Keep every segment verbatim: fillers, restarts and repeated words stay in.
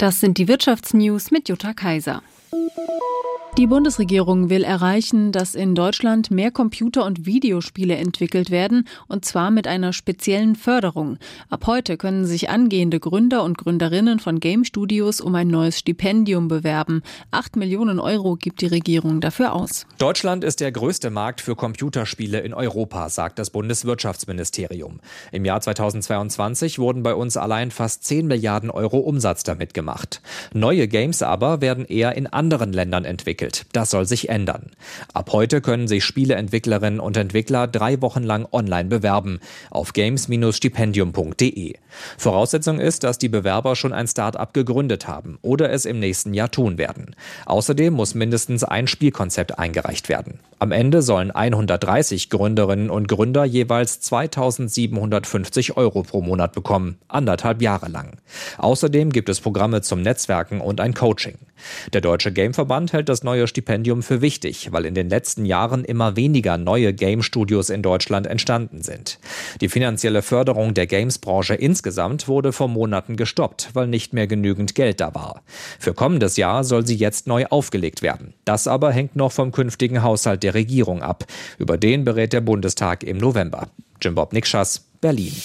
Das sind die Wirtschaftsnews mit Jutta Kaiser. Die Bundesregierung will erreichen, dass in Deutschland mehr Computer- und Videospiele entwickelt werden, und zwar mit einer speziellen Förderung. Ab heute können sich angehende Gründer und Gründerinnen von Game-Studios um ein neues Stipendium bewerben. Acht Millionen Euro gibt die Regierung dafür aus. Deutschland ist der größte Markt für Computerspiele in Europa, sagt das Bundeswirtschaftsministerium. Im Jahr zweitausendzweiundzwanzig wurden bei uns allein fast zehn Milliarden Euro Umsatz damit gemacht. Neue Games aber werden eher in anderen Ländern entwickelt. Das soll sich ändern. Ab heute können sich Spieleentwicklerinnen und Entwickler drei Wochen lang online bewerben auf games Bindestrich stipendium punkt de. Voraussetzung ist, dass die Bewerber schon ein Start-up gegründet haben oder es im nächsten Jahr tun werden. Außerdem muss mindestens ein Spielkonzept eingereicht werden. Am Ende sollen hundertdreißig Gründerinnen und Gründer jeweils zweitausendsiebenhundertfünfzig Euro pro Monat bekommen, anderthalb Jahre lang. Außerdem gibt es Programme zum Netzwerken und ein Coaching. Der Deutsche Gameverband hält das neue Stipendium für wichtig, weil in den letzten Jahren immer weniger neue Game-Studios in Deutschland entstanden sind. Die finanzielle Förderung der Games-Branche insgesamt wurde vor Monaten gestoppt, weil nicht mehr genügend Geld da war. Für kommendes Jahr soll sie jetzt neu aufgelegt werden. Das aber hängt noch vom künftigen Haushalt der Regierung ab. Über den berät der Bundestag im November. Jim Bob Nikschas, Berlin.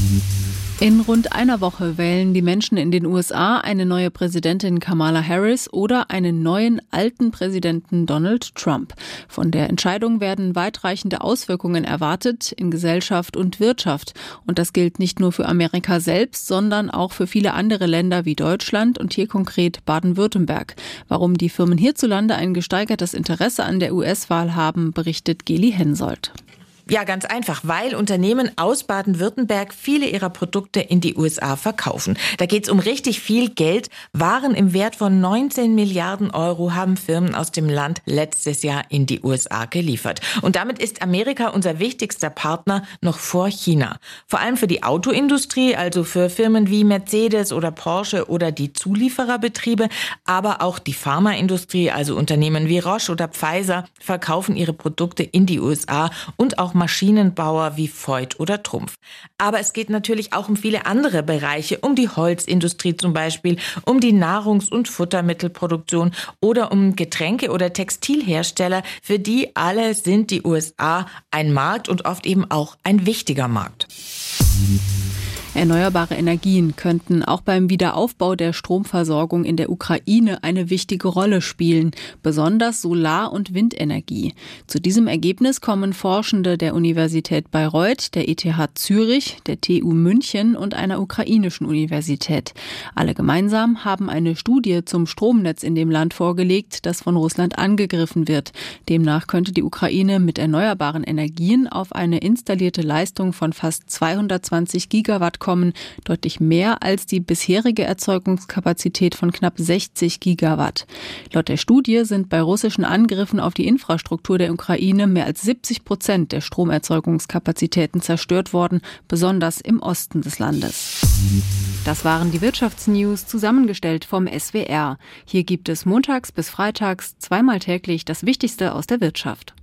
In rund einer Woche wählen die Menschen in den U S A eine neue Präsidentin Kamala Harris oder einen neuen alten Präsidenten Donald Trump. Von der Entscheidung werden weitreichende Auswirkungen erwartet in Gesellschaft und Wirtschaft. Und das gilt nicht nur für Amerika selbst, sondern auch für viele andere Länder wie Deutschland und hier konkret Baden-Württemberg. Warum die Firmen hierzulande ein gesteigertes Interesse an der U S-Wahl haben, berichtet Geli Hensoldt. Ja, ganz einfach, weil Unternehmen aus Baden-Württemberg viele ihrer Produkte in die U S A verkaufen. Da geht's um richtig viel Geld. Waren im Wert von neunzehn Milliarden Euro haben Firmen aus dem Land letztes Jahr in die U S A geliefert. Und damit ist Amerika unser wichtigster Partner noch vor China. Vor allem für die Autoindustrie, also für Firmen wie Mercedes oder Porsche oder die Zuliefererbetriebe, aber auch die Pharmaindustrie, also Unternehmen wie Roche oder Pfizer, verkaufen ihre Produkte in die U S A und auch Maschinenbauer wie Voith oder Trumpf. Aber es geht natürlich auch um viele andere Bereiche, um die Holzindustrie zum Beispiel, um die Nahrungs- und Futtermittelproduktion oder um Getränke- oder Textilhersteller. Für die alle sind die U S A ein Markt und oft eben auch ein wichtiger Markt. Erneuerbare Energien könnten auch beim Wiederaufbau der Stromversorgung in der Ukraine eine wichtige Rolle spielen, besonders Solar- und Windenergie. Zu diesem Ergebnis kommen Forschende der Universität Bayreuth, der E T H Zürich, der T U München und einer ukrainischen Universität. Alle gemeinsam haben eine Studie zum Stromnetz in dem Land vorgelegt, das von Russland angegriffen wird. Demnach könnte die Ukraine mit erneuerbaren Energien auf eine installierte Leistung von fast zweihundertzwanzig Gigawatt kommen, deutlich mehr als die bisherige Erzeugungskapazität von knapp sechzig Gigawatt. Laut der Studie sind bei russischen Angriffen auf die Infrastruktur der Ukraine mehr als siebzig Prozent der Stromerzeugungskapazitäten zerstört worden, besonders im Osten des Landes. Das waren die Wirtschaftsnews, zusammengestellt vom S W R. Hier gibt es montags bis freitags zweimal täglich das Wichtigste aus der Wirtschaft.